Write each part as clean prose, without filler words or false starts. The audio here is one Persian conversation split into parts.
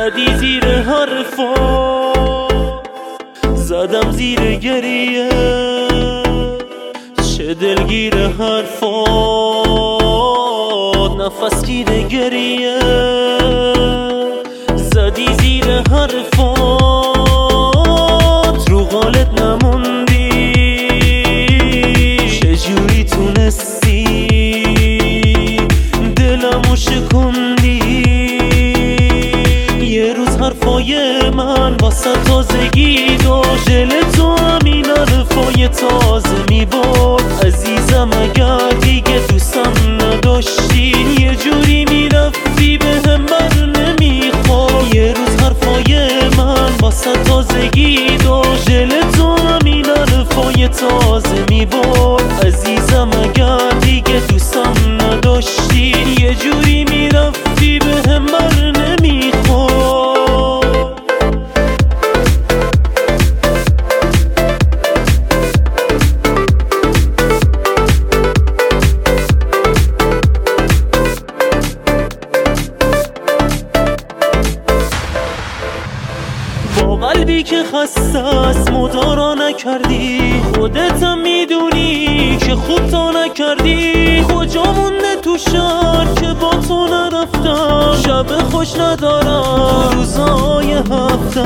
زدی زیر حرفا، زدم زیر گریه، چه دلگیر حرفات، نفس گیر گریه. زدی زیر حرفات، رو قالت نموندی، چجوری تونستی دلمو شکوندی. یه روز حرفای من واسه تازگی داشت، دل تو همین حرفای تازه میبرد. عزیزم اگر دیگه دوستم نداشتی، یه جوری میرفتی بهم بر نمیخورد. یه روز حرفای من واسه تازگی داشت، دل تو همین حرفای تازه میبرد. عزیزم اگر دیگه دوستم نداشتی، یه جوری میرفتی بهم بر نمیخورد. با قلبی که خسته است مدارا نکردی، خودتم میدونی که خوب تا نکردی. کجا مونده تو شهر که با تو نرفتم، شب خوش ندارم روزای هفته.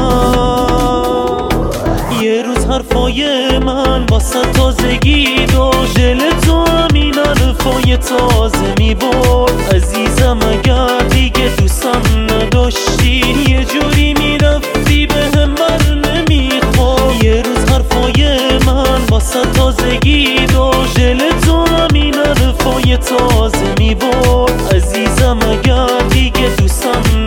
یه روز حرفای من واسه تازگی داشت، دل تو همین حرفای تازه میبرد. عزیزم اگر دیگه دوستم نداشتی، یه جوری میرفتی بهم بر نمیخورد. یه روز حرفای من واسه تازگی داشت، دل تو همین حرفای تازه میبرد. عزیزم اگر دیگه دوستم